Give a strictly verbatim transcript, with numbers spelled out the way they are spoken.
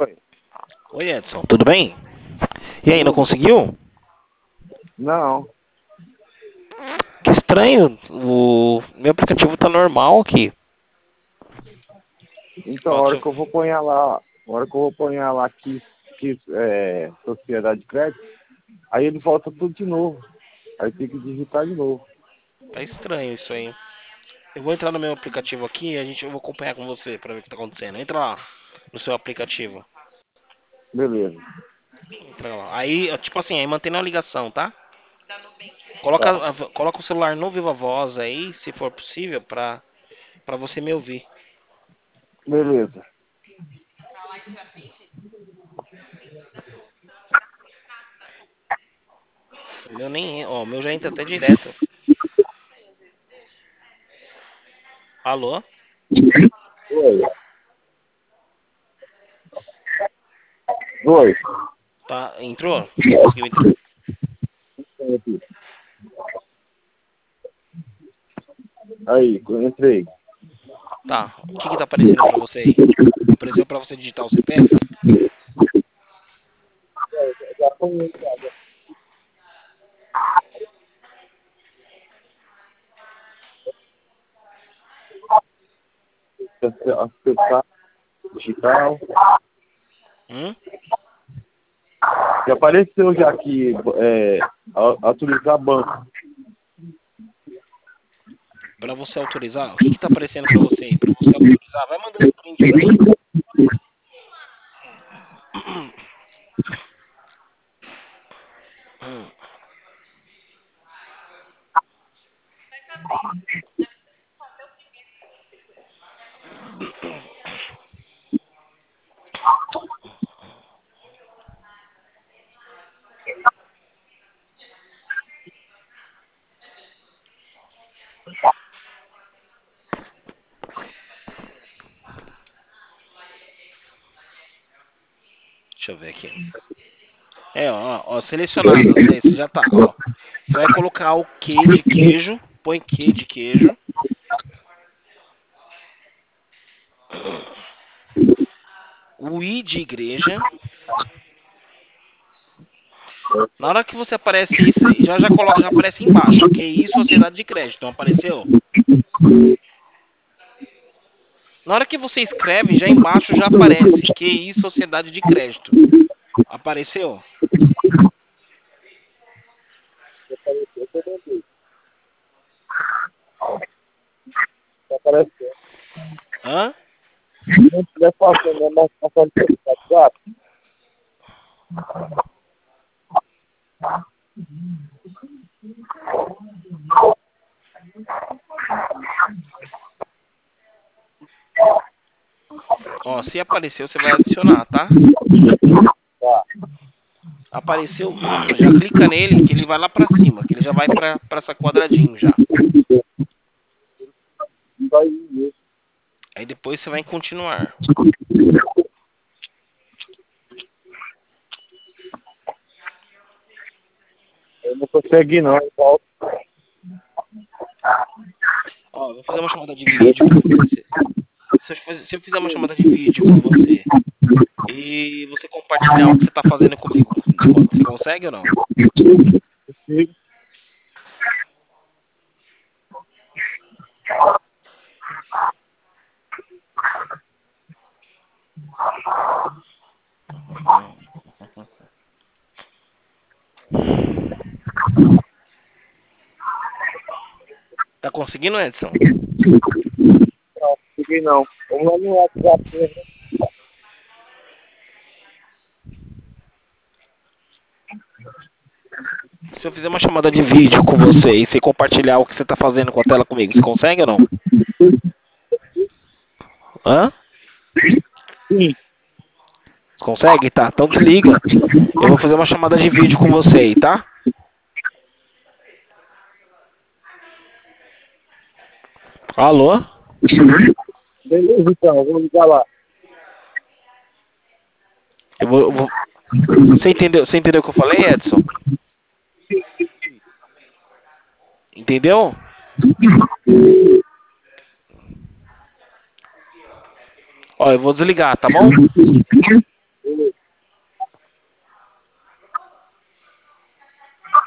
Oi. Oi, Edson, tudo bem? E aí, não conseguiu? Não. Que estranho, o meu aplicativo tá normal aqui. Então, a Ó, hora deixa que eu eu... vou pôr lá, a hora que eu vou pôr lá aqui, que é sociedade de crédito, aí ele volta tudo de novo. Aí tem que digitar de novo. Tá estranho isso aí. Eu vou entrar no meu aplicativo aqui e a gente, eu vou acompanhar com você pra ver o que tá acontecendo. Entra lá no seu aplicativo. Beleza. Entra lá. Aí, ó, tipo assim, aí mantendo a ligação, tá? Coloca, Tá. a- coloca o celular no Viva Voz aí, se for possível, pra, pra você me ouvir. Beleza. O meu nem, ó, o meu já entra até direto. Alô? Oi. Oi. Tá, entrou? Conseguiu entrar? Aí, eu entrei. Tá, o que que tá aparecendo pra você aí? Apareceu pra você digitar o C P F? Já conheço. Acessar digital. Hum? Já apareceu já aqui, é, a- autorizar banco. Pra você autorizar, o que que tá aparecendo pra você aí? Pra você autorizar, vai mandando print pra mim. Hum. Deixa eu ver aqui. É, ó, ó, selecionado. Esse já tá, ó. Você vai colocar o Q de queijo, põe Q de queijo. O I de igreja. Na hora que você aparece isso, já já coloca, já aparece embaixo. Q I Sociedade de Crédito. Não apareceu? Na hora que você escreve, já embaixo já aparece Q I Sociedade de Crédito. Apareceu? Já apareceu. Hã? Se não estiver fazendo, é mais passando pelo WhatsApp. Ó, se apareceu, você vai adicionar, tá? Tá. Apareceu, já clica nele que ele vai lá pra cima, que ele já vai pra, pra essa quadradinho já. Vai ir. Aí depois você vai em continuar. Eu não consegui não. Volta. Ó, eu vou fazer uma chamada de vídeo com você. Se eu, faz- se eu fizer uma chamada de vídeo com você e você compartilhar o que você tá fazendo comigo, você consegue ou não? Tá conseguindo, Edson? Não, consegui não. Vamos lá no WhatsApp mesmo. Se eu fizer uma chamada de vídeo com você e você compartilhar o que você tá fazendo com a tela comigo, você consegue ou não? Hã? Sim. Consegue? Tá, então desliga. Eu vou fazer uma chamada de vídeo com você aí, tá? Alô? Beleza, então. Eu vou ligar lá. Eu vou, eu vou... Você entendeu, você entendeu o que eu falei, Edson? Entendeu? Ó, eu vou desligar, tá bom?